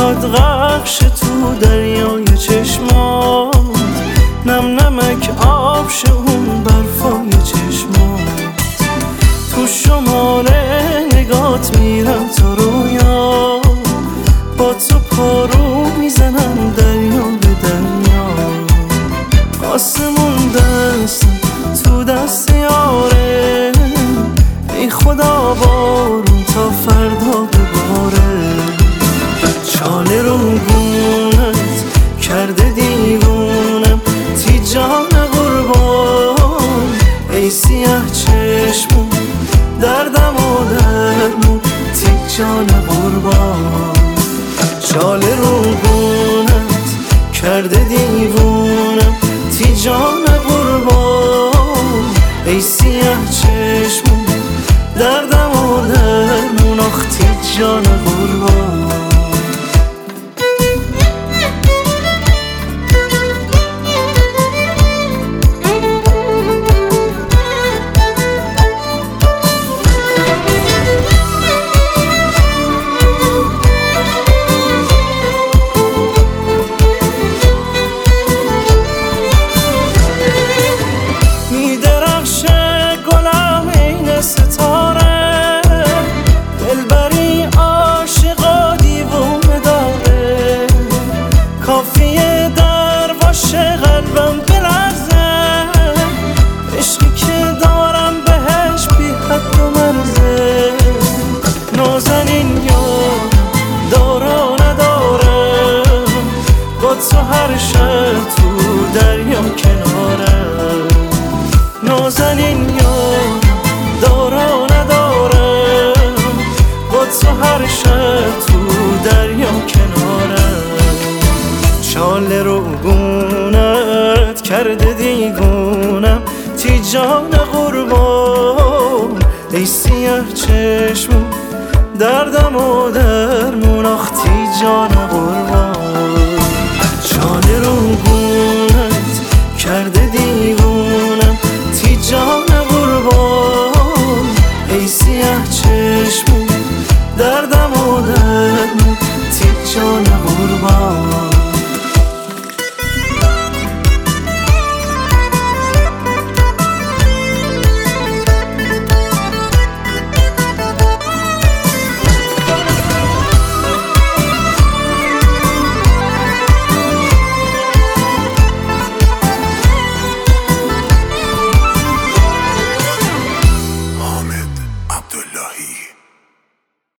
میخواد غرقش تو دریای چشمات، نم نمک آب شه اون برفای چشمات. تو شمال نگات میرم تا رویا، با تو پارو میزنم دریا به دریا. آسمون دستم تو دست یاره، ای خدا بارون تا فردا بباره. چاله رو گونت کرده دیوونم، تی جان قربان ای سیاه چشمون، دردم و درمون تی جان قربان. چاله رو گونت کرده دیوونم، تی جان قربان ای سیاه چشمون، دردم و درمون آخ تی جان قربان. ستاره دلبری عاشقا دیوونه داره، کافیه در باشه قلبم بلرزه. عشقی که دارم بهش بی حد و مرزه. نازنین یار دارا ندارم، با تو هر شب تو دریا کنارم. نازنین یار دارا ندارم، با تو هر شب تو دریا کنارم. چاله رو گونت کرده دیوونم، تی جان قربان ای سیاه چشمون، دردم و درمون آخ تی جان قربان.